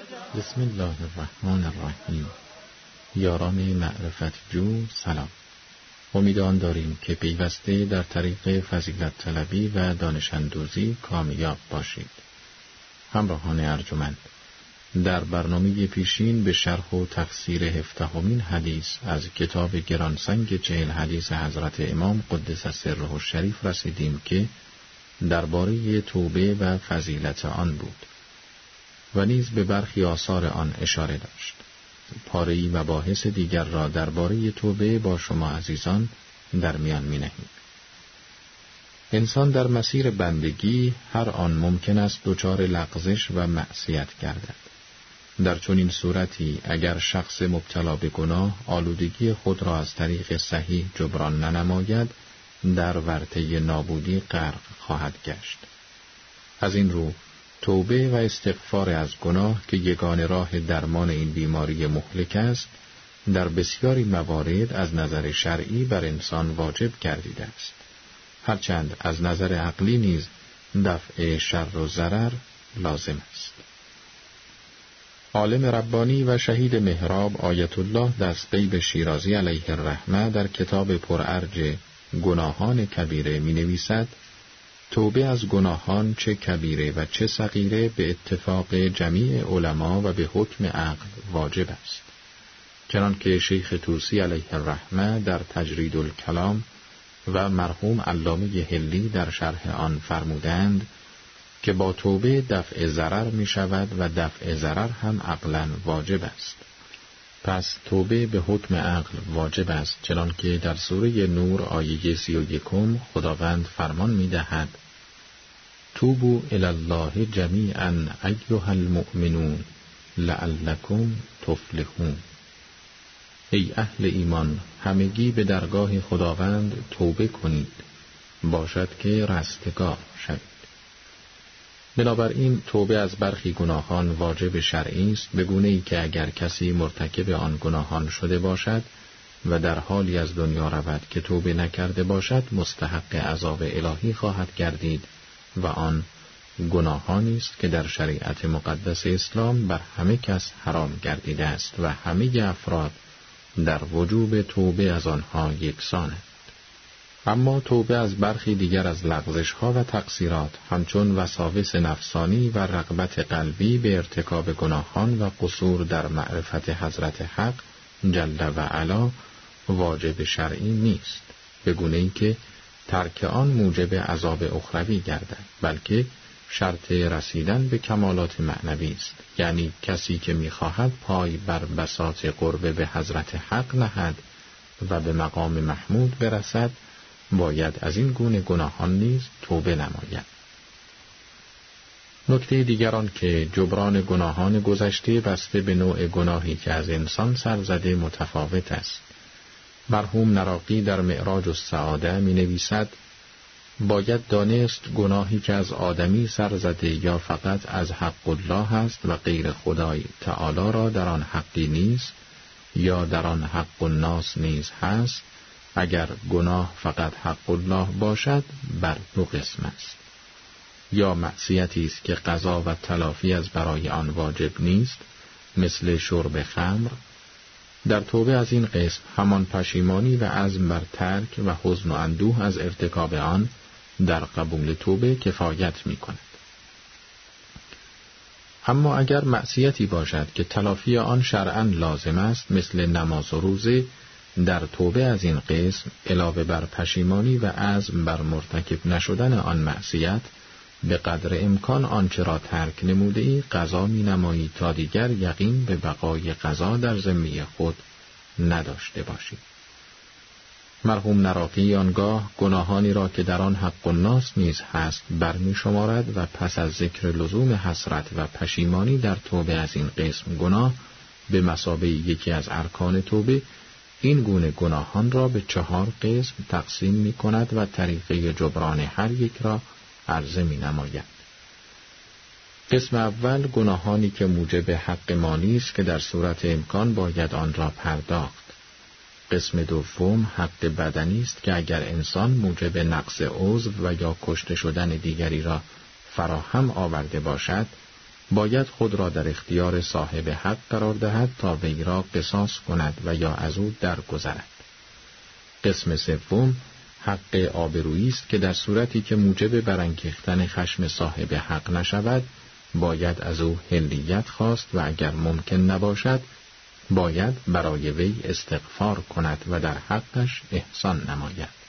بسم الله الرحمن الرحیم. یاران معرفت جو سلام. امید آن داریم که پیوسته در طریق فضیلت طلبی و دانش اندوزی کامیاب باشید. همراهان ارجمند، در برنامه پیشین به شرح و تفسیر 17مین حدیث از کتاب گرانسنگ 40 حدیث حضرت امام قدس سره الشریف رسیدیم که درباره توبه و فضیلت آن بود و نیز به برخی آثار آن اشاره داشت. پاره‌ای مباحث دیگر را درباره توبه با شما عزیزان در میان می‌نهیم. انسان در مسیر بندگی هر آن ممکن است دچار لغزش و معصیت گردد. در چنین صورتی اگر شخص مبتلا به گناه آلودگی خود را از طریق صحیح جبران ننماید، در ورطه نابودی غرق خواهد گشت. از این رو توبه و استغفار از گناه که یگانه راه درمان این بیماری مهلک است، در بسیاری موارد از نظر شرعی بر انسان واجب گردیده است. هرچند از نظر عقلی نیز دفع شر و ضرر لازم است. عالم ربانی و شهید محراب آیت الله دستغیب شیرازی علیه الرحمه در کتاب پرارج گناهان کبیره می نویسد: توبه از گناهان چه کبیره و چه صغیره به اتفاق جمیع علما و به حکم عقل واجب است. چنانکه شیخ طوسی علیه الرحمه در تجرید الکلام و مرحوم علامه حلی در شرح آن فرمودند که با توبه دفع ضرر می شود و دفع ضرر هم عقلاً واجب است. پس توبه به حکم عقل واجب است، چنانکه در سوره نور آیه 31 خداوند فرمان می دهد: توبوا الی الله جمیعا ایها المؤمنون لعلکم تفلحون. ای اهل ایمان، همگی به درگاه خداوند توبه کنید، باشد که رستگار شوید. بنابراین توبه از برخی گناهان واجب شرعی است، به گونه‌ای که اگر کسی مرتکب آن گناهان شده باشد و در حالی از دنیا رود که توبه نکرده باشد، مستحق عذاب الهی خواهد گردید و آن گناهانی است که در شریعت مقدس اسلام بر همه کس حرام گردیده است و همه افراد در وجوب توبه از آنها یکسانند. اما توبه از برخی دیگر از لغزش‌ها و تقصیرات همچون وساوس نفسانی و رغبت قلبی به ارتکاب گناهان و قصور در معرفت حضرت حق جل و علا واجب شرعی نیست، به گونه‌ای که ترک آن موجب عذاب اخروی گردد، بلکه شرط رسیدن به کمالات معنوی است. یعنی کسی که می‌خواهد پای بر بساط قرب به حضرت حق نهد و به مقام محمود برسد، باید از این گونه گناهان نیز توبه نماید. نکته دیگر آن که جبران گناهان گذشته بسته به نوع گناهی که از انسان سرزده متفاوت است. مرحوم نراقی در معراج السعاده می نویسد: باید دانست گناهی که از آدمی سرزده یا فقط از حق الله است و غیر خدای تعالی را در آن حقی نیست یا در آن حق الناس نیز هست، اگر گناه فقط حق الله باشد بر دو قسم است: یا معصیتی است که قضا و تلافی از برای آن واجب نیست، مثل شرب خمر. در توبه از این قسم همان پشیمانی و عزم بر ترک و حزن و اندوه از ارتکاب آن در قبول توبه کفایت می کند. اما اگر معصیتی باشد که تلافی آن شرعاً لازم است، مثل نماز و روزه، در توبه از این قسم علاوه بر پشیمانی و عزم بر مرتکب نشدن آن معصیت، به قدر امکان آنچه را ترک نموده‌ای قضا می‌نمایی تا دیگر یقین به بقای قضا در ذمه خود نداشته باشی. مرحوم نراقی آنگاه گناهانی را که در آن حق الناس نیز هست برمی شمارد و پس از ذکر لزوم حسرت و پشیمانی در توبه از این قسم گناه به مثابه یکی از ارکان توبه، این گونه گناهان را به 4 قسم تقسیم می کند و طریقه جبران هر یک را عرضه می نماید. قسم اول گناهانی که موجب حق ما نیست که در صورت امکان باید آن را پرداخت. قسم دوم حق بدنی است که اگر انسان موجب نقص عضو و یا کشته شدن دیگری را فراهم آورده باشد، باید خود را در اختیار صاحب حق قرار دهد تا وی را قصاص کند و یا از او درگذرد. قسم سوم حق آبرویی است که در صورتی که موجب برانگیختن خشم صاحب حق نشود، باید از او حلیت خواست و اگر ممکن نباشد، باید برای وی استغفار کند و در حقش احسان نماید.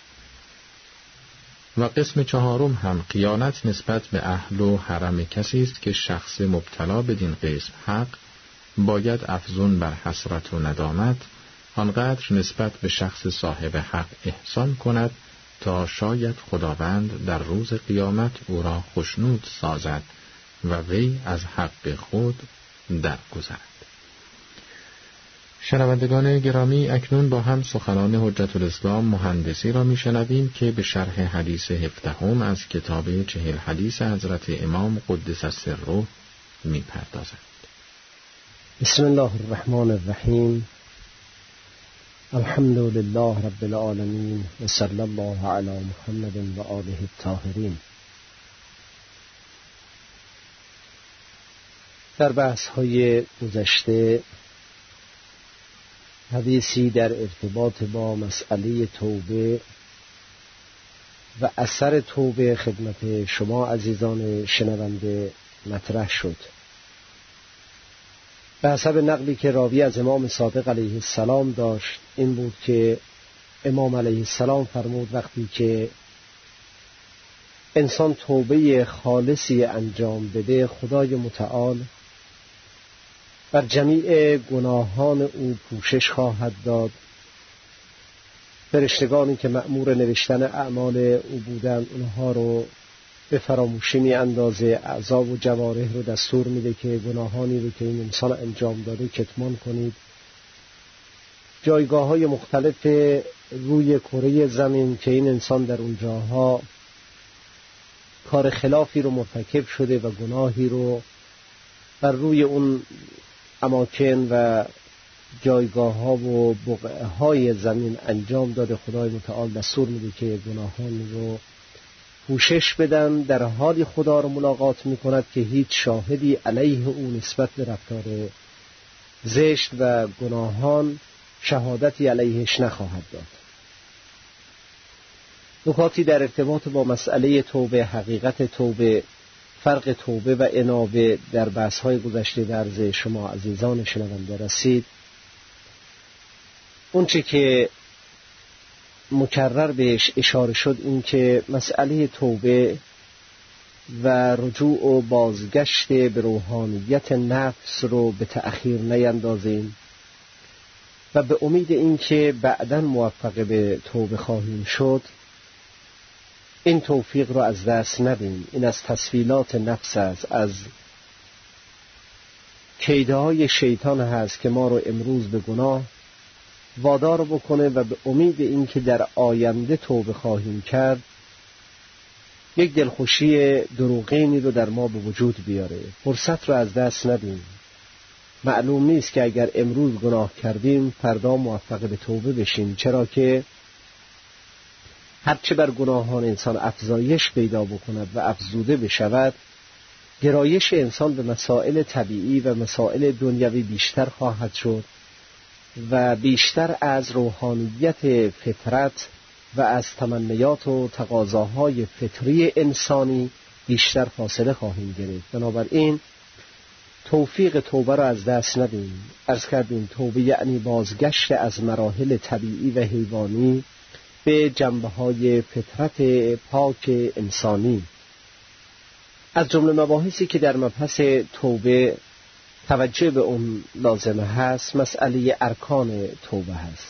و قسم چهارم هم خیانت نسبت به اهل و حرم کسی است که شخص مبتلا بدین قسم حق باید افزون بر حسرت و ندامت آنقدر نسبت به شخص صاحب حق احسان کند تا شاید خداوند در روز قیامت او را خشنود سازد و وی از حق خود درگذرد. شنوندگان گرامی، اکنون با هم سخنان حجت الاسلام مهندسی را میشنویم که به شرح حدیث 17 از کتاب 40 حدیث حضرت امام قدس سره میپردازد. بسم الله الرحمن الرحیم. الحمد لله رب العالمین و صلی الله علی محمد و آله الطاهرین. در بحث های گذشته حدیثی در ارتباط با مسئله توبه و اثر توبه خدمت شما عزیزان شنونده مطرح شد. به حسب نقلی که راوی از امام صادق علیه السلام داشت این بود که امام علیه السلام فرمود وقتی که انسان توبه خالصی انجام بده، خدای متعال بر جمیع گناهان او پوشش خواهد داد. فرشتگانی که مأمور نوشتن اعمال او بودند اونها رو به فراموشی می اندازه، اعضا و جوارح رو دستور میده که گناهانی رو که این انسان انجام داده کتمان کنید. جایگاه های مختلف روی کره زمین که این انسان در اونجاها کار خلافی رو مرتکب شده و گناهی رو بر روی اون اماکن و جایگاه ها و بقعه های زمین انجام داده، خدای متعال دستور میده که گناهان رو پوشش بدن، در حالی خدا رو ملاقات میکند که هیچ شاهدی علیه او نسبت به رفتار زشت و گناهان شهادتی علیهش نخواهد داد. نکاتی در ارتباط با مسئله توبه، حقیقت توبه، فرق توبه و انابه در بحث‌های گذشته در عرض شما عزیزان شنونده رسید. اونچه که مکرر بهش اشاره شد این که مسئله توبه و رجوع و بازگشت به روحانیت نفس رو به تأخیر نیندازیم و به امید این که بعداً موفق به توبه خواهیم شد این توفیق رو از دست ندیم. این از تسویلات نفس است، از کیدهای شیطان هست که ما رو امروز به گناه وادار بکنه و به امید این که در آینده توبه خواهیم کرد یک دلخوشی دروغینی رو در ما به وجود بیاره. فرصت رو از دست ندیم. معلوم نیست که اگر امروز گناه کردیم فردا موفق به توبه بشیم، چرا که هرچه بر گناهان انسان افزایش پیدا بکند و افزوده بشود، گرایش انسان به مسائل طبیعی و مسائل دنیوی بیشتر خواهد شد و بیشتر از روحانیت فطرت و از تمنیات و تقاضاهای فطری انسانی بیشتر فاصله خواهیم گرفت. بنابراین توفیق توبه را از دست ندیم. عرض کردیم توبه یعنی بازگشت از مراحل طبیعی و حیوانی به جنبه‌های فطرت پاک انسانی. از جمله مباحثی که در مبحث توبه توجه به اون لازمه هست مسئله ارکان توبه هست.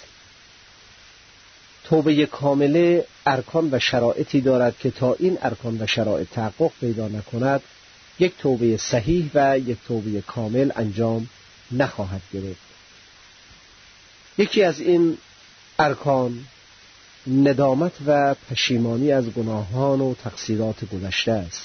توبه کامله ارکان و شرایطی دارد که تا این ارکان و شرایط تحقق پیدا نکند یک توبه صحیح و یک توبه کامل انجام نخواهد گرفت. یکی از این ارکان ندامت و پشیمانی از گناهان و تقصیرات گذشته است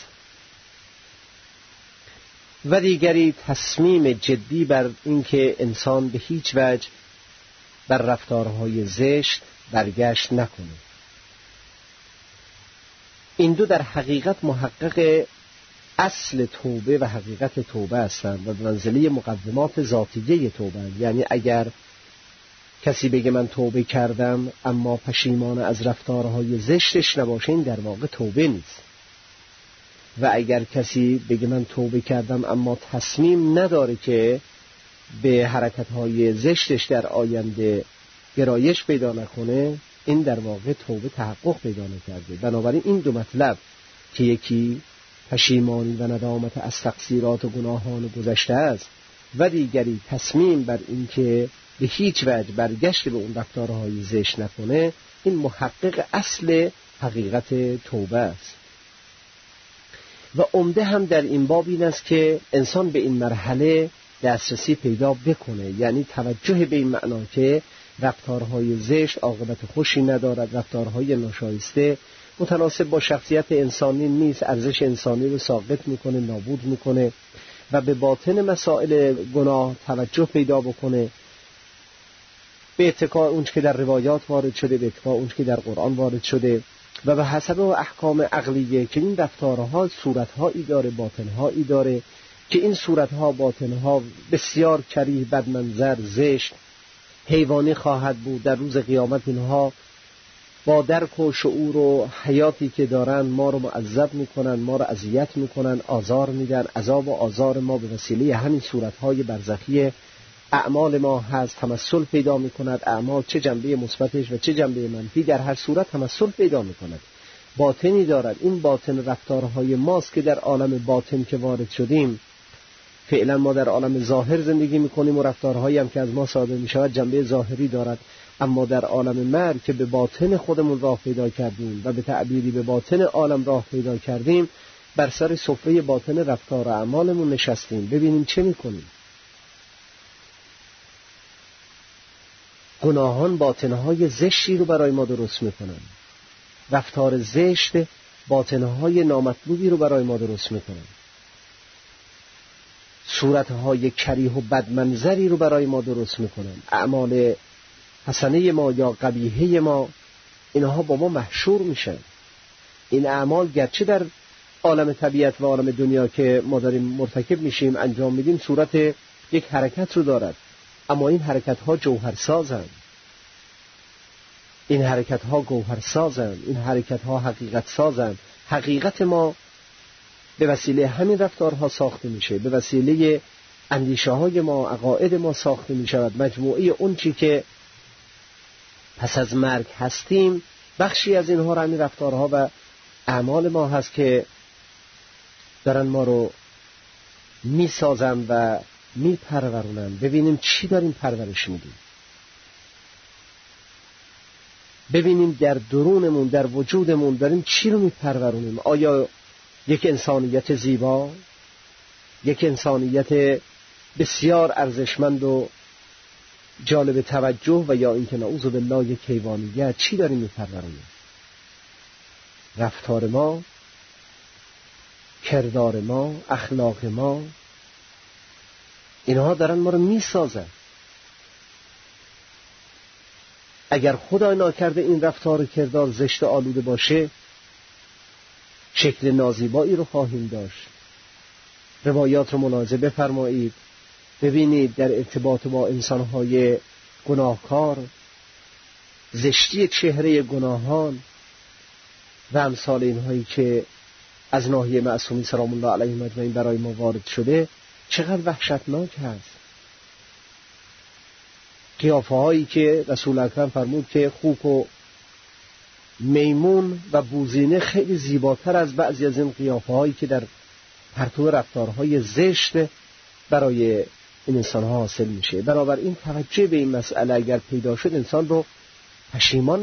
و دیگری تصمیم جدی بر اینکه انسان به هیچ وجه بر رفتارهای زشت برگشت نکنه. این دو در حقیقت محقق اصل توبه و حقیقت توبه هستند و به منزله مقدمات ذاتیه توبه هستند. یعنی اگر کسی بگه من توبه کردم اما پشیمان از رفتارهای زشتش نباشه، این در واقع توبه نیست. و اگر کسی بگه من توبه کردم اما تصمیم نداره که به حرکتهای زشتش در آینده گرایش پیدا نکنه، این در واقع توبه تحقق پیدا نکرده. بنابراین این دو مطلب که یکی پشیمانی و ندامت از تقصیرات و گناهان گذشته است و دیگری تصمیم بر این که به هیچ وجه برگشت به اون رفتارهای زشت نکنه، این محقق اصل حقیقت توبه است. و عمده هم در این باب این است که انسان به این مرحله دسترسی پیدا بکنه، یعنی توجه به این معنا که رفتارهای زشت عاقبت خوشی ندارد، رفتارهای ناشایسته متناسب با شخصیت انسانی نیست، ارزش انسانی رو ساقط میکنه، نابود میکنه و به باطن مسائل گناه توجه پیدا بکنه، به اتکا اونچه که در روایات وارد شده، به اتکا اونچه که در قرآن وارد شده و به حسب احکام عقلیه که این رفتارها صورتهایی داره، باطنهایی داره که این صورتها باطنها بسیار کریه، بدمنظر، زشت، حیوانی خواهد بود. در روز قیامت اینها با درک و شعور و حیاتی که دارن ما رو معذب میکنن، ما رو اذیت میکنن، آزار میدن. عذاب و آزار ما به وسیله همین صورتهای برزخی اعمال ما هست تمثل پیدا میکند. اعمال چه جنبه مثبتش و چه جنبه منفی در هر صورت تمثل پیدا میکند، باطنی دارد. این باطن رفتارهای ماست که در عالم باطن که وارد شدیم، فعلا ما در عالم ظاهر زندگی میکنیم و رفتارهایی هم که از ما صادر میشود جنبه ظاهری دارد، اما در عالم مرگ که به باطن خودمون راه پیدا کردیم و به تعبیری به باطن عالم راه پیدا کردیم، بر سر سفره باطن رفتار و اعمالمون نشستیم. ببینیم چه میکنیم. گناهان باطنهای زشتی رو برای ما درست میکنن، رفتار زشت باطنهای نامطلوبی رو برای ما درست میکنن، صورتهای کریه و بدمنظری رو برای ما درست میکنن. اعمال حسنه ما یا قبیحه ما، اینها با ما محشور میشن. این اعمال گرچه در عالم طبیعت و عالم دنیا که ما داریم مرتکب میشیم انجام میدیم صورت یک حرکت رو دارد، اما این حرکت ها جوهرسازند، این حرکت ها گوهرسازند، این حرکت ها حقیقت سازند. حقیقت ما به وسیله همین رفتارها ساخته میشه، به وسیله اندیشه های ما، عقاید ما ساخته میشود. مجموعه اون چی که پس از مرگ هستیم، بخشی از اینها همین رفتارها و اعمال ما هست که دارن ما رو میسازن و میپرورونن. ببینیم چی داریم پرورش میدیم، ببینیم در درونمون، در وجودمون داریم چی رو میپرورونیم. آیا یک انسانیت زیبا، یک انسانیت بسیار ارزشمند و جالب توجه، و یا اینکه نعوذ بالله یک حیوانیت؟ چی داریم میپرورونیم؟ رفتار ما، کردار ما، اخلاق ما، اینها دارن ما رو میسازن. اگر خدای ناکرده این رفتار و کردار زشت آلوده باشه، شکل نازیبایی رو خواهیم داشت. روایات رو ملاحظه بفرمایید، ببینید در ارتباط با انسانهای گناهکار، زشتی چهره گناهان و امثال اینهایی که از ناحیه معصومین سلام الله علیهم اجمعین برای ما وارد شده، چقدر وحشتناک هست. قیافه هایی که رسول اکرم فرمود که خوک و میمون و بوزینه خیلی زیباتر از بعضی از این قیافه هایی که در پرتو رفتارهای زشت برای این انسان ها حاصل میشه. بنابراین توجه به این مسئله اگر پیدا شد، انسان رو پشیمان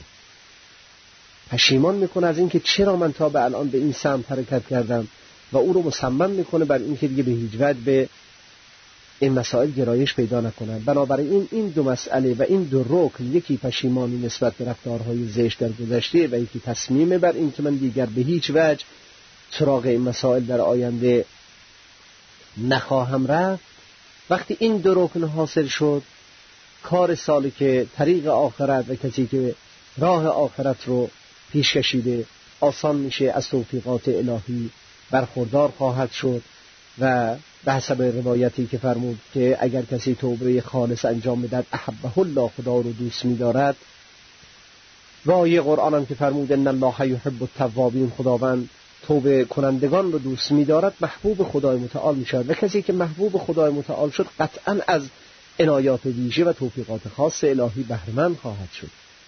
میکنه از اینکه چرا من تا به الان به این سمت حرکت کردم، و او رو مصمم میکنه بر اینکه دیگه به هیچ وجه به این مسائل گرایش پیدا نکنن. بنابراین این دو مسئله و این دو رکن، یکی پشیمانی نسبت به رفتارهای زشت در گذشته و یکی تصمیم بر این که من دیگر به هیچ وجه سراغ این مسائل در آینده نخواهم رفت. وقتی این دو رکن حاصل شد، کار سالک طریق آخرت و کسی که راه آخرت رو پیش کشیده آسان میشه، از توفیقات الهی برخوردار خواهد شد و به حسب روایتی که فرمود که اگر کسی توبه خالص انجام بدهد احبه الله، خدا رو دوست می‌دارد. و آیه قرآن هم که فرمود ان الله یحب التوابین، خداوند توبه کنندگان رو دوست می‌دارد، محبوب خدای متعال می‌شود. و کسی که محبوب خدای متعال شد قطعاً از عنایات ویژه و توفیقات خاص الهی بهره‌مند خواهد شد.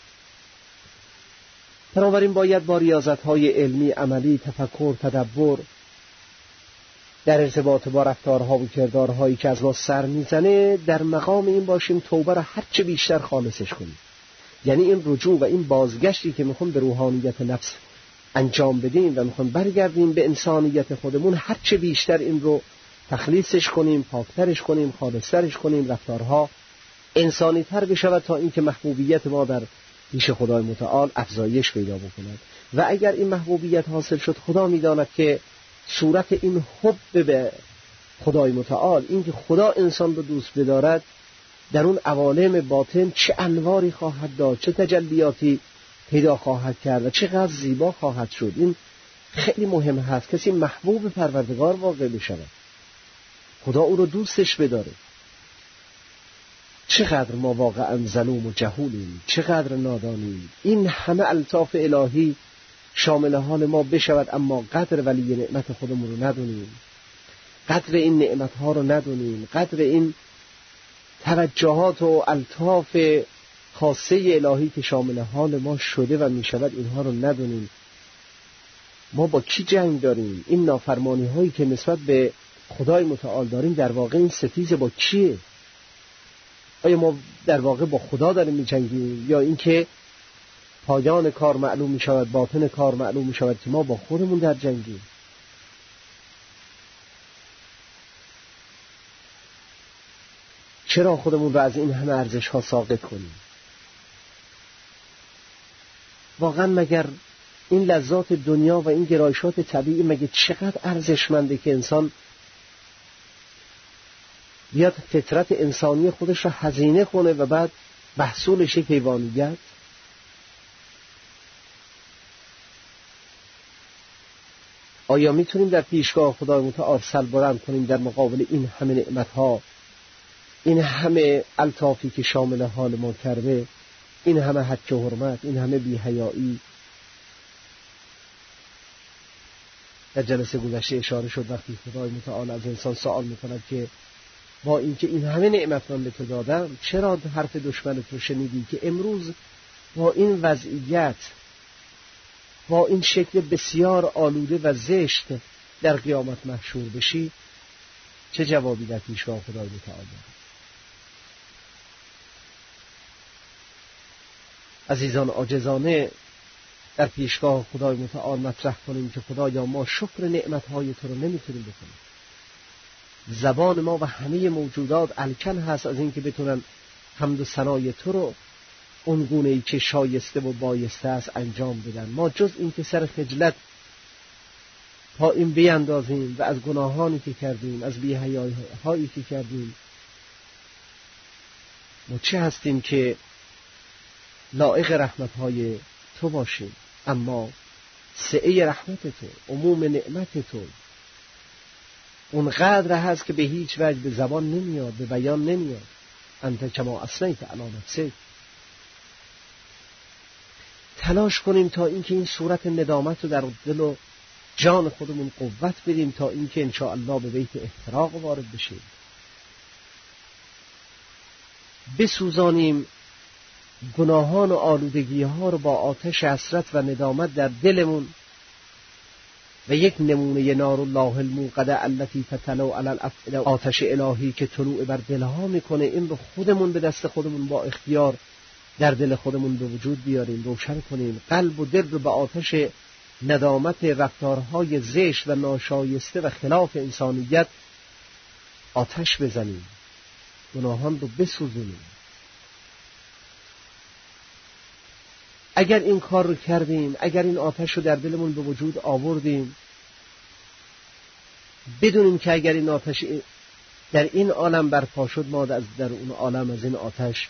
بنابراین باید با ریاضت‌های علمی، عملی، تفکر، تدبر در ارتباط با رفتارها و کردارهایی که از ما سر میزنه در مقام این باشیم توبه را هرچه بیشتر خالصش کنیم. یعنی این رجوع و این بازگشتی که میخوام به روحانیت نفس انجام بدیم و میخوام برگردیم به انسانیت خودمون، هرچه بیشتر این رو تخلیصش کنیم، پاکترش کنیم، خالصترش کنیم، رفتارها انسانی تر بشود تا اینکه محبوبیت ما در پیش خدای متعال افزایش پیدا بکند. و اگر این محبوبیت حاصل شد، خدا میداند که صورت این حب به خدای متعال، این که خدا انسان رو دوست بدارد، در اون عوالم باطن چه انواری خواهد داد، چه تجلیاتی پیدا خواهد کرد و چقدر زیبا خواهد شد. این خیلی مهم هست کسی محبوب پروردگار واقع بشود، خدا او رو دوستش بداره. چقدر ما واقعا ظلوم و جهولیم، چقدر نادانیم. این همه الطاف الهی شامل حال ما بشود، اما قدر ولی نعمت خودمون رو ندونیم، قدر این نعمتها رو ندونیم، قدر این توجهات و الطاف خاصه الهی که شامل حال ما شده و میشود اینها رو ندونیم. ما با کی جنگ داریم؟ این نافرمانی هایی که نسبت به خدای متعال داریم در واقع این ستیزه با کیه؟ آیا ما در واقع با خدا داریم می‌جنگیم، یا اینکه پایان کار معلوم می‌شود، باطن کار معلوم می‌شود که ما با خودمون در جنگیم؟ چرا خودمون رو از این همه ارزش‌ها ساقط کنیم؟ واقعا مگر این لذات دنیا و این گرایشات طبیعی مگه چقدر ارزشمنده که انسان بیاد فطرت انسانی خودش را هزینه کنه و بعد محصولش حیوانیت؟ آیا میتونیم در پیشگاه خدای متعال سر بلند کنیم در مقابل این همه نعمتها، این همه الطافی که شامل حال ما کرده، این همه حق و حرمت، این همه بی‌حیایی؟ در جلسه گذشته اشاره شد وقتی خدای متعال از انسان سوال میکند که با اینکه این همه نعمت من به تو دادم، چرا حرف دشمنت رو شنیدی که امروز با این وضعیت، با این شکل بسیار آلوده و زشت در قیامت محشور بشی؟ چه جوابی در پیشگاه خدای متعال داد؟ عزیزان، عاجزانه در پیشگاه خدای متعال مطرح کنیم که خدایا ما شکر نعمتهای تو رو نمیتونیم بکنیم. زبان ما و همه موجودات الکن هست از اینکه بتونن حمد و ثنای تو رو اون گونه‌ای که شایسته و بایسته است انجام بدن. ما جز این که سر خجلت پایین بیندازیم و از گناهانی که کردیم، از بی‌حیایی‌هایی که کردیم، ما چه هستیم که لایق رحمت‌های تو باشیم؟ اما سعه رحمت تو، عموم نعمت تو اونقدر هست که به هیچ وجه به زبان نمیاد، به بیان نمیاد. انت کما اثنیت علی نفسک. تلاش کنیم تا اینکه این صورت ندامت رو در دل و جان خودمون قوت بدیم تا اینکه انشاءالله به بیت احتراق وارد بشیم. بسوزانیم گناهان و آلودگی ها رو با آتش حسرت و ندامت در دلمون و یک نمونه نار الله الموقده التي تطلع علی الافئده، آتش الهی که طلوع بر دلها میکنه، این رو خودمون به دست خودمون با اختیار در دل خودمون به وجود بیاریم، روشن کنیم. قلب و دل رو به آتش ندامت رفتارهای زشت و ناشایسته و خلاف انسانیت آتش بزنیم، گناهان رو بسوزونیم. اگر این کار رو کردیم، اگر این آتش رو در دلمون به وجود آوردیم، بدونیم که اگر این آتش در این عالم برپا شد، ما در اون عالم از این آتش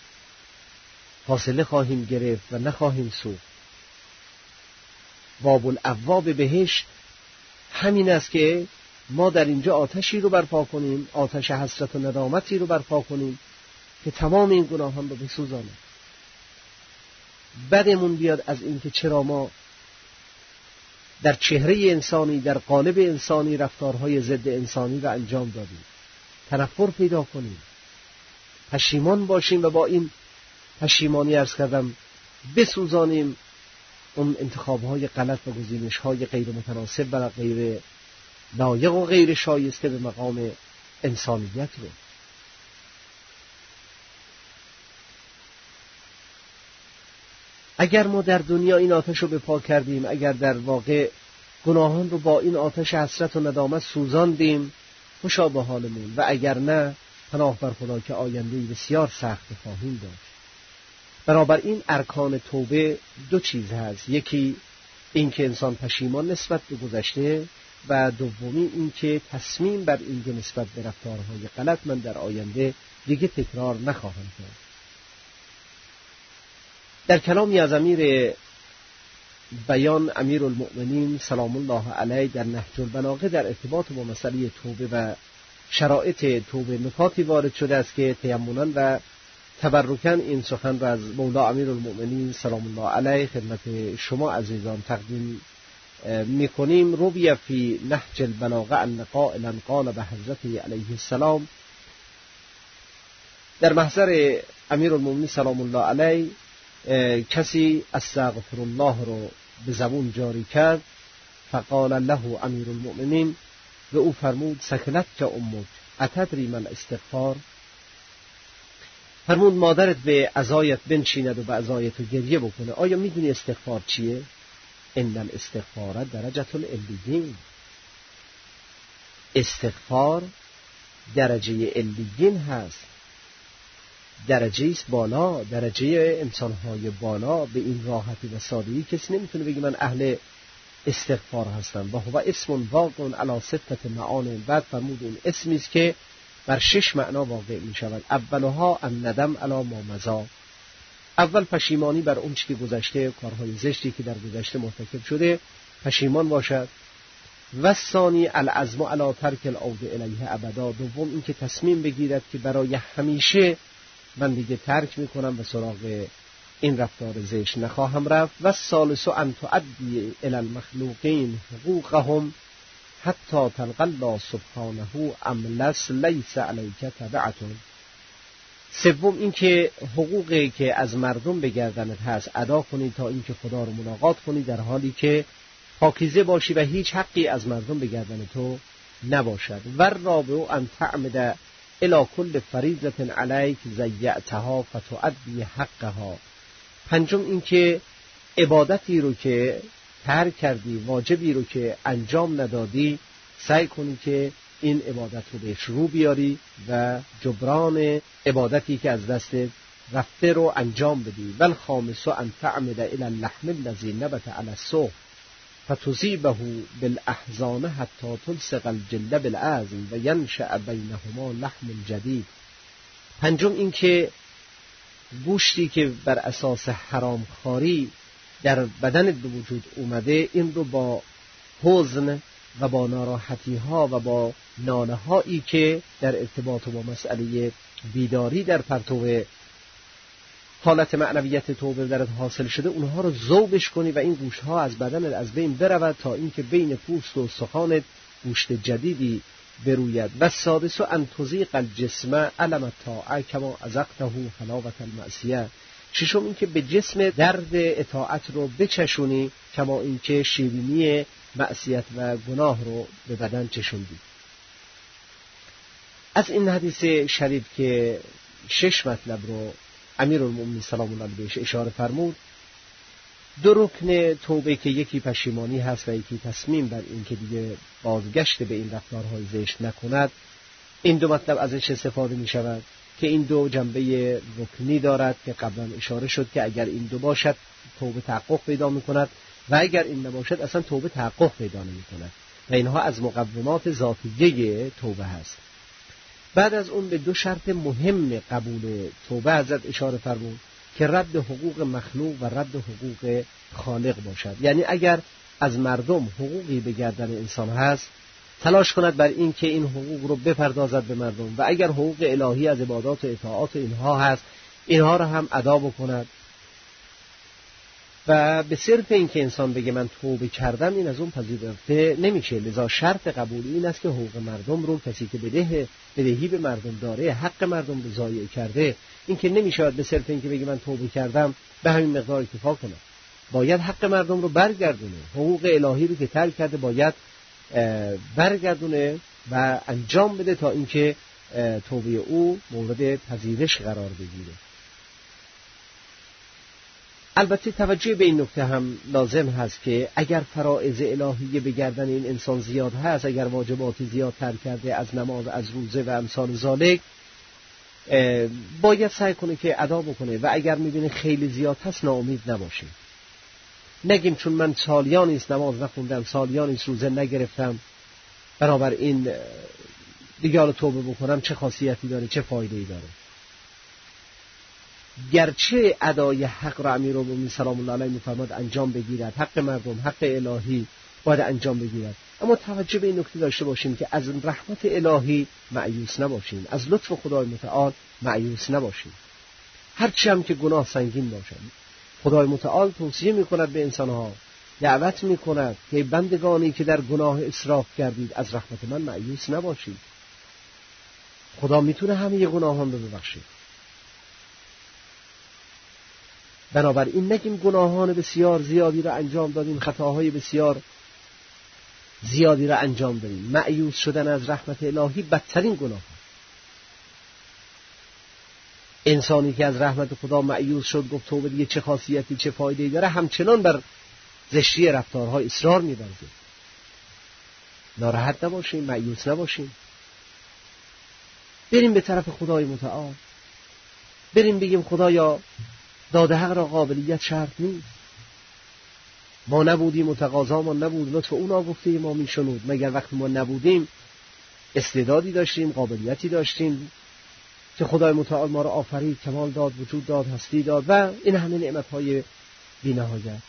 فاصله خواهیم گرفت و نخواهیم سوخت. باب الابواب بهشت همین است که ما در اینجا آتشی رو برپا کنیم، آتش حسرت و ندامتی رو برپا کنیم که تمام این گناهان رو بسوزانه. بدمون بیاد از اینکه چرا ما در چهره انسانی، در قالب انسانی رفتارهای ضد انسانی رو انجام دادیم. تنفر پیدا کنیم، پشیمان باشیم و با این پشیمانی عرض کردم بسوزانیم اون انتخابهای غلط و گزینش‌های غیر متناسب و غیر لایق و غیر شایسته به مقام انسانیت رو. اگر ما در دنیا این آتش رو به پا کردیم، اگر در واقع گناهان رو با این آتش حسرت و ندامت سوزاندیم، خوشا به حالمون، و اگر نه پناه بر خدا که آینده‌ای بسیار سخت خواهیم داشت. بنابراین ارکان توبه دو چیز هست: یکی این که انسان پشیمان نسبت به گذشته، و دومی این که تصمیم بر این که نسبت به رفتارهای غلط من در آینده دیگه تکرار نخواهم کرد. در کلامی از امیر بیان امیرالمؤمنین سلام الله علیه در نهج البلاغه در ارتباط با مسئله توبه و شرایط توبه نکاتی وارد شده است که تیمنا و تبرکاً این سخن را از مولا امیرالمؤمنین سلام الله علیه خدمت شما عزیزان تقدیم میکنیم. روی فی نهج البلاغه ان قائلا قال به حضرت علیه السلام، در محضر امیرالمؤمنین سلام الله علیه کسی استغفر الله رو به زبون جاری کرد، فقال له امیرالمؤمنین، و او فرمود سکلت که امک اتدری من استغفار، فرمود مادرت به عزایت بنشیند و به عزایت گریه بکنه، آیا میدونی استغفار چیه؟ ان الاستغفار درجة العلیین، استغفار درجه علیین هست، درجه است بالا، درجه انسان‌های بالا. به این راحتی و سادگی کسی نمیتونه بگه من اهل استغفار هستم. و هو اسم واقع علی ستة معان. بعد فرمود اون اسمی است که بر 6 معنا واقع می شود. اولها الندم علی ما مضی، اول پشیمانی بر اون چیزی که گذشته، کارهای زشتی که در گذشته مرتکب شده پشیمان باشد. و ثانی العزم علی ترک العوده الیه ابدا، دوم این که تصمیم بگیرد که برای همیشه من دیگه ترک میکنم و سراغ این رفتار زشت نخواهم رفت. و ثالث ان تؤدی الی المخلوقین حقوقهم حتی تلقى الله سبحانه املس لیس علیک تبعة، سوم این که حقوقی که از مردم به گردنت هست ادا کنی تا اینکه خدا رو ملاقات کنی در حالی که پاکیزه باشی و هیچ حقی از مردم به گردن تو نباشد. و الرابع ان تعمد الی کل فریضة علیک ضیعتها فتؤدی حقها، پنجم این که عبادتی رو که ترک کردی، واجبی رو که انجام ندادی، سعی کنی که این عبادت رو بهش رو بیاری و جبران عبادتی که از دست رفته رو انجام بدی. و الخامس ان تعمد الی اللحم الذی نبت علی السوق فتصیبه بالاحزان حتی تلصق الجلد بالعظم و ینشأ بینهما لحم جدید، پنجم این که گوشتی که بر اساس حرام خواری در بدنت به وجود اومده، این رو با حزن و با ناراحتی ها و با ناله هایی که در ارتباط با مسئله بیداری در پرتو حالت معنویت توبه درت حاصل شده، اونها رو ذوبش کنی و این گوشت ها از بدنت از بین برود تا اینکه بین پوست و استخوانت گوشت جدیدی بروید. و السادس ان تذیق الجسم الم الطاعه کما اذقته حلاوة المعصیه، ششم این که به جسم درد اطاعت رو بچشونی کما اینکه شیرینی معصیت و گناه رو به بدن چشوندی. از این حدیث شریف که 6 مطلب رو امیرالمؤمنین سلام الله علیه بهش اشاره فرمود، 2 رکن توبه که یکی پشیمانی هست و یکی تصمیم بر این که دیگه بازگشت به این رفتارهای زشت نکند، این 2 مطلب ازش استفاده می شود که این 2 جنبه رکنی دارد که قبلا اشاره شد که اگر این 2 باشد توبه تحقق پیدا می کند و اگر این نباشد اصلا توبه تحقق پیدا نمی کند و اینها از مقومات ذاتیه توبه هست. بعد از اون به 2 شرط مهم قبول توبه حضرت اشاره فرمود که رد حقوق مخلوق و رد حقوق خالق باشد. یعنی اگر از مردم حقوقی به گردن انسان هست، تلاش کند بر این که این حقوق رو بپردازد به مردم و اگر حقوق الهی از عبادات و اطاعات اینها هست، اینها رو هم ادا بکند. و به صرف این که انسان بگه من توبه کردم، این از اون پذیرفته نمیشه. لذا شرط قبول این است که حقوق مردم رو کسی که بدهی به مردم داره، حق مردم رو ضایع کرده، این که نمیشه به صرف این که بگه من توبه کردم به همین مقدار اکتفا کنه. باید حق مردم رو برگردونه، حقوق الهی رو که ترک کرده باید برگردونه و انجام بده تا اینکه توبه او مورد پذیرش قرار بگیره. البته توجه به این نکته هم لازم هست که اگر فرائض الهی به گردن این انسان زیاد هست، اگر واجباتی زیاد ترک کرده از نماز، از روزه و امثال ذالک، باید سعی کنه که ادا بکنه و اگر میبینه خیلی زیاد هست ناامید نباشه. نگیم چون من سالیانی است نماز نخوندم، سالیانی است روزه نگرفتم، بنابراین دیگه حالا توبه بکنم چه خاصیتی داره، چه فایده‌ای داره. گرچه ادای حق را امیرالمومنین سلام الله علیه می‌فرماد انجام بگیرد، حق مردم، حق الهی باید انجام بگیرد، اما توجه به این نکته داشته باشیم که از رحمت الهی مایوس نباشیم، از لطف خدای متعال مایوس نباشیم. هرچی هم که گناه سنگین باشد، خدای متعال توصیه می‌کند به انسان‌ها، دعوت می‌کند که بندگانی که در گناه اسراف کردید از رحمت من مایوس نباشید. خدا میتونه همه گناهان رو ببخشه. بنابراین نگیم گناهان بسیار زیادی را انجام دادیم، خطاهای بسیار زیادی را انجام دادیم. مایوس شدن از رحمت الهی بدترین گناه است. انسانی که از رحمت خدا مایوس شد، گفت توبه دیگه چه خاصیتی، چه فایده‌ای داره، همچنان بر زشتی رفتارهای اصرار می‌ورزه. ناراحت نباشیم، مایوس نباشیم، بریم به طرف خدای متعال، بریم بگیم خدایا داده حق را قابلیت شرط نیست، ما نبودیم و تقاضامان نبود، لطف او ناگفته ما میشنود. مگر وقتی ما نبودیم استعدادی داشتیم، قابلیتی داشتیم که خدای متعال ما را آفرید، کمال داد، وجود داد، هستی داد و این همه نعمت‌های بی‌نهایت.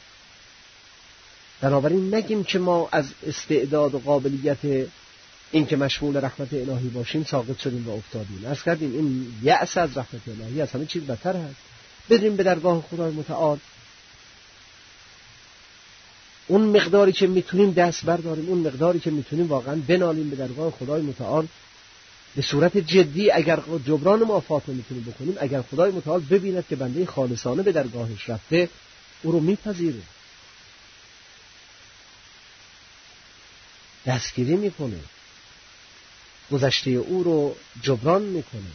بنابراین نگیم که ما از استعداد و قابلیت این که مشمول رحمت الهی باشیم ساقط شدیم و افتادیم. عرض کردیم این یأس از رحمت الهی از همه چیز بدتر هست. بریم به درگاه خدای متعال، اون مقداری که میتونیم دست برداریم، اون مقداری که میتونیم واقعا بنالیم به درگاه خدای متعال به صورت جدی. اگر جبران معافات رو میتونیم بکنیم، اگر خدای متعال ببیند که بنده خالصانه به درگاهش رفته، او رو میپذیره، دستگیری میکنه، گذشته او رو جبران میکنه.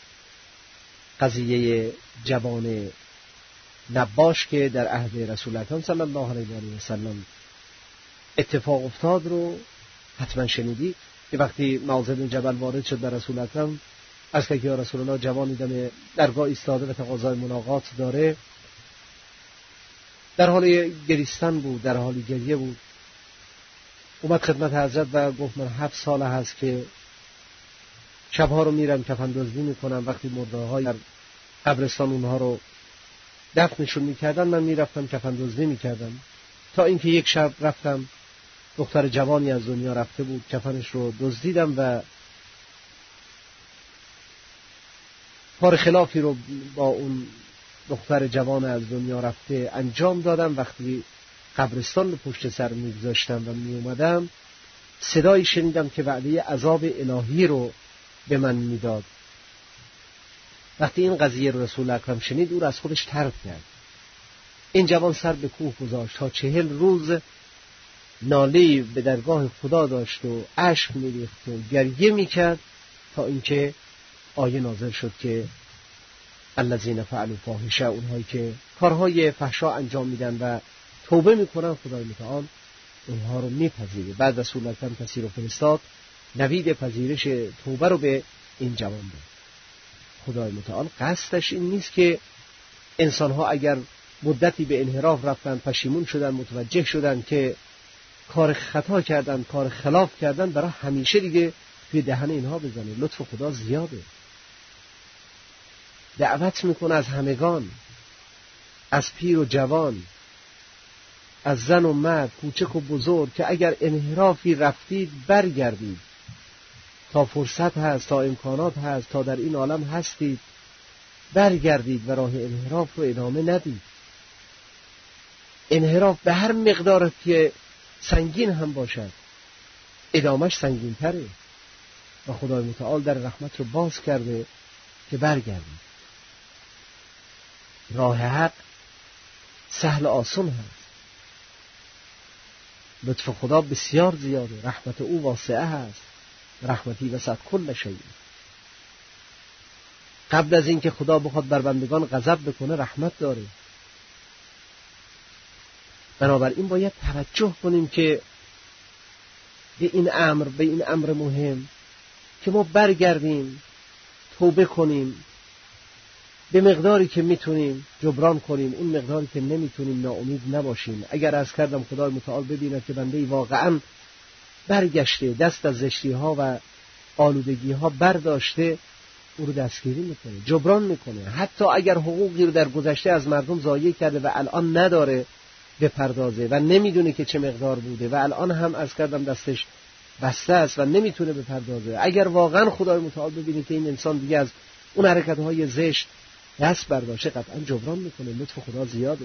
قضیه جوان نباش که در عهد رسول الله صلی الله علیه و سلم اتفاق افتاد رو حتما شنیدی که وقتی معاذ بن جبل وارد شد در رسول الله، از که یا رسول الله جوانی دم درگاه ایستاده و تقاضای ملاقات داره، در حال گریستن بود، در حال گریه بود، اومد خدمت حضرت و گفت من 7 سال هست که شبها رو میرم کفن دزدی میکنم، وقتی مرده‌های در قبرستان اونها رو دفنشون میکردن من میرفتم کفن دزدی میکردم، تا اینکه یک شب رفتم دختر جوانی از دنیا رفته بود، کفنش رو دزدیدم و کار خلافی رو با اون دختر جوان از دنیا رفته انجام دادم. وقتی قبرستان رو پشت سر میگذاشتم و میومدم، صدایی شنیدم که وعده عذاب الهی رو به من میداد. وقتی این قضیه رو رسول اکرم شنید، او رو از خودش طرد کرد. این جوان سر به کوه گذاشت تا 40 روز ناله‌ای به درگاه خدا داشت و اشک میریخت و گریه میکرد تا اینکه آیه نازل شد که الذین فعلوا فاحشه، اونهایی که کارهای فحشا انجام میدن و توبه میکنن، خدای متعال اونها رو میپذیره. بعد رسول اکرم کسی رو فرستاد نوید پذیرش توبه رو به این جوان داد. خدای متعال قصدش این نیست که انسانها اگر مدتی به انحراف رفتن، پشیمون شدن، متوجه شدن که کار خطا کردن، کار خلاف کردن، برای همیشه دیگه توی دهن اینها بزنه. لطف خدا زیاده، دعوت میکنه از همگان، از پیر و جوان، از زن و مرد، کوچک و بزرگ، که اگر انحرافی رفتید برگردید. تا فرصت هست، تا امکانات هست، تا در این عالم هستید برگردید و راه انحراف رو ادامه ندید. انحراف به هر مقدار که سنگین هم باشد ادامش سنگین تره و خدای متعال در رحمت رو باز کرده که برگردید. راه حق سهل آسان هست. لطف خدا بسیار زیاده، رحمت او واسعه هست. رحمتی وسعت کل شیء. قبل از اینکه خدا بخواد بر بندگان غضب بکنه رحمت داره. بنابراین باید توجه کنیم که به این امر مهم که ما برگردیم، توبه کنیم، به مقداری که میتونیم جبران کنیم، اون مقداری که نمیتونیم ناامید نباشیم. اگر عرض کردم خدای متعال ببیند که بنده واقعا برگشته، دست از زشتی ها و آلودگی ها برداشته، او رو دستگیری میکنه، جبران میکنه. حتی اگر حقوقی رو در گذشته از مردم ضایع کرده و الان نداره بپردازه و نمیدونه که چه مقدار بوده و الان هم عرض کردم دستش بسته است و نمیتونه بپردازه، اگر واقعا خدای متعال ببینه که این انسان دیگه از اون حرکت‌های زشت دست برداشته، قطعا جبران میکنه. لطف خدا زیاده.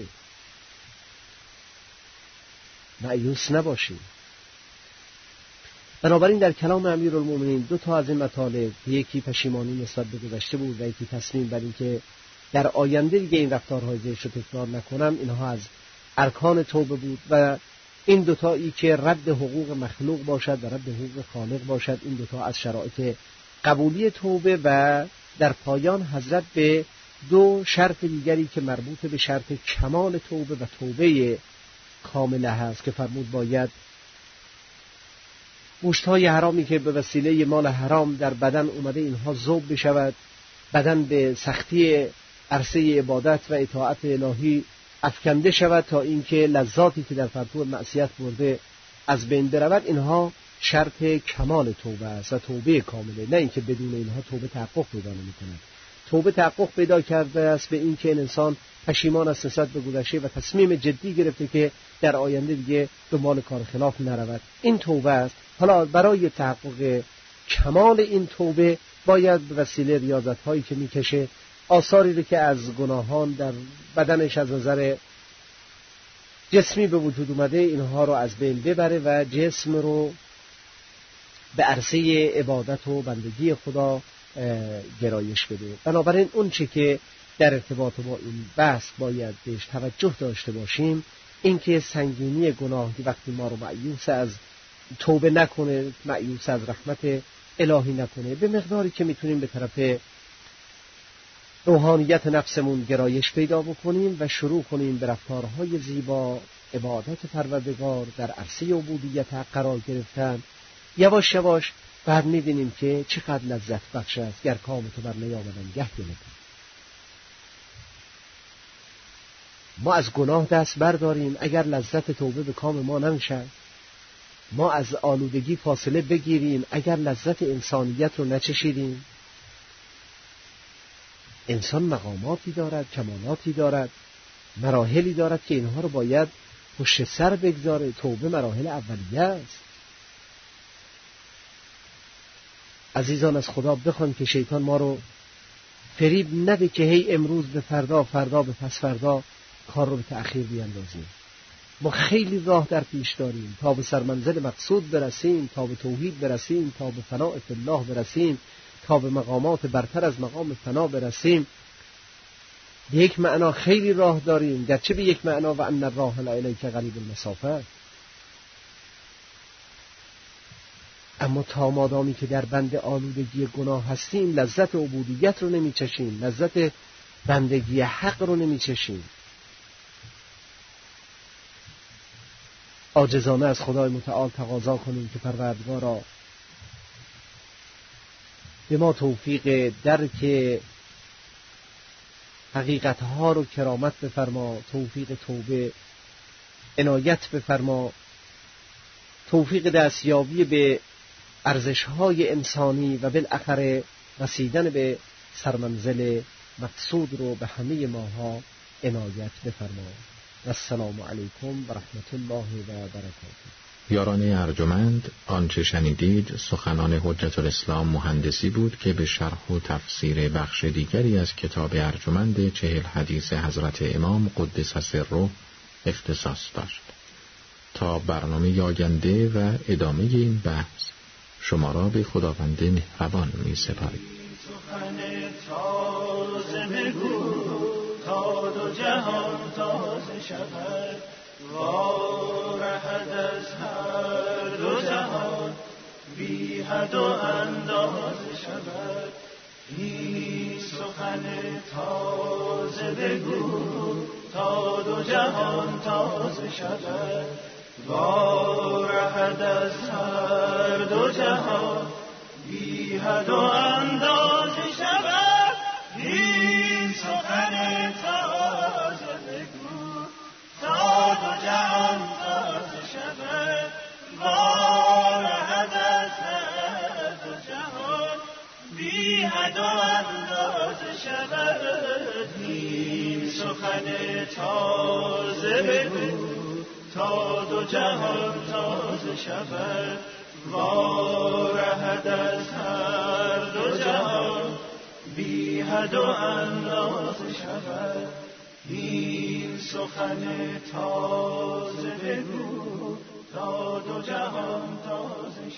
مایوس نباشید. بنابراین در کلام امیرالمومنین دو تا از این مطالب، یکی پشیمانی نسبت به گذشته بود و یکی تصمیم بر این که در آینده دیگه این رفتارهای زشت رو تکرار نکنم، اینها از ارکان توبه بود. و این دوتایی که رد حقوق مخلوق باشد و رد حقوق خالق باشد، این دوتا از شرایط قبولی توبه. و در پایان حضرت به دو شرط دیگری که مربوط به شرط کمال توبه و توبه کامله هست که فرمود باید گوشت‌های حرامی که به وسیله مال حرام در بدن اومده اینها ذوب بشود، بدن به سختی عرصه عبادت و اطاعت الهی افکنده شود تا اینکه لذاتی که در پرتو معصیت برده از بین برود. اینها شرط کمال توبه است و توبه کامله، نه اینکه بدون اینها توبه تحقق پیدا نمی‌کند. توبه تحقق پیدا کرده است به این که انسان پشیمان است نسبت به گذشته و تصمیم جدی گرفته که در آینده دیگه دنبال کار خلاف نرود. این توبه است. حالا برای تحقق کمال این توبه باید به وسیله ریاضت‌هایی که می‌کشه، آثاری رو که از گناهان در بدنش از نظر جسمی به وجود اومده اینها رو از بین ببره و جسم رو به عرصه عبادت و بندگی خدا گرایش بده. بنابراین اون چی که در ارتباط با این بحث باید بهش توجه داشته باشیم این که سنگینی گناه وقتی ما رو مایوس از توبه نکنه، مایوس از رحمت الهی نکنه، به مقداری که میتونیم به طرف روحانیت نفسمون گرایش پیدا بکنیم و شروع کنیم به رفتارهای زیبا، عبادت پروردگار، در عرصه عبودیت قرار گرفتن. یواش یواش بعد می‌بینیم که چقدر لذت بخش است گر کام تو بر نیامدن گه گلکن. ما از گناه دست برداریم اگر لذت توبه به کام ما نمیشد. ما از آلودگی فاصله بگیریم اگر لذت انسانیت رو نچشیدیم. انسان مقاماتی دارد، کمالاتی دارد، مراحلی دارد که اینها رو باید پشت سر بگذاره. توبه مراحل اولیه است. عزیزان از خدا بخوان که شیطان ما رو فریب نده که هی امروز به فردا، فردا به پس فردا کار رو به تأخیر بیاندازیم. ما خیلی راه در پیش داریم تا به سرمنزل مقصود برسیم، تا به توحید برسیم، تا به فناء فی الله برسیم، تا به مقامات برتر از مقام فنا برسیم. به یک معنا خیلی راه داریم، گرچه به یک معنا و ان الراه الیک قریب المسافه، اما تا مادامی که در بند آلودگی گناه هستیم لذت عبودیت رو نمیچشیم، لذت بندگی حق رو نمیچشیم. عاجزانه از خدای متعال تقاضا کنیم که پروردگارا به ما توفیق درک حقیقتها رو کرامت بفرما، توفیق توبه عنایت بفرما، توفیق دستیابی به ارزش‌های انسانی و بالاخره رسیدن به سرمنزل مقصود رو به همه ماها عنایت بفرما. السلام علیکم و رحمت الله و برکاته. یاران ارجمند، آنچه شنیدید سخنان حجت الاسلام مهندسی بود که به شرح و تفسیر بخش دیگری از کتاب ارجمند 40 حدیث حضرت امام قدس سره اختصاص داشت. تا برنامه آینده و ادامه این بحث شما را به خداوند مهربان می سپاریم. سخن تازه بگو تا دو جهان تازه شود، وارهد از هر دو جهان بی حد و اندازه شود. این سخن تازه بگو تا دو جهان تازه شود، وارهد از هر دو جهان بی حد و اندازه شود. این سخن تازه بگو تا دو جهان تازه شود، وارهد از هر دو جهان بی حد و اندازه شود. این سخن تازه بگو تا دو جهان تازه شود، وارهد از هر دو جهان بی حد و اندازه شود. این سخن تازه بگو تا دو جهان تازه